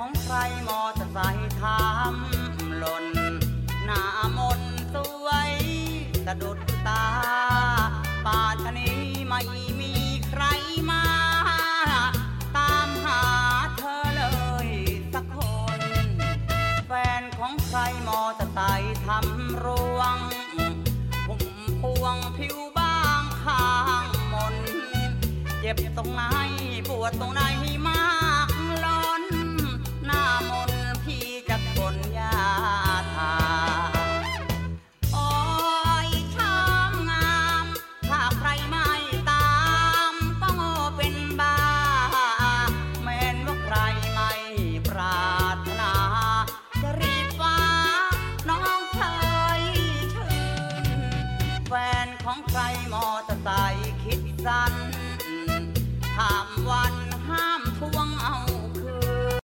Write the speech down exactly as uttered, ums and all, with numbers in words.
ของใครมอเตอร์ไซค์ทำหล่นหน้ามนสวยสะดุดตาป่าชะนี้ไม่มีใครมาตามหาเธอเลยสักคนแฟนของใครมอเตอร์ไซค์ทำรวงพุ่มพวงผิวบางข้างมนเจ็บตรงไหนปวดตรงไหนมา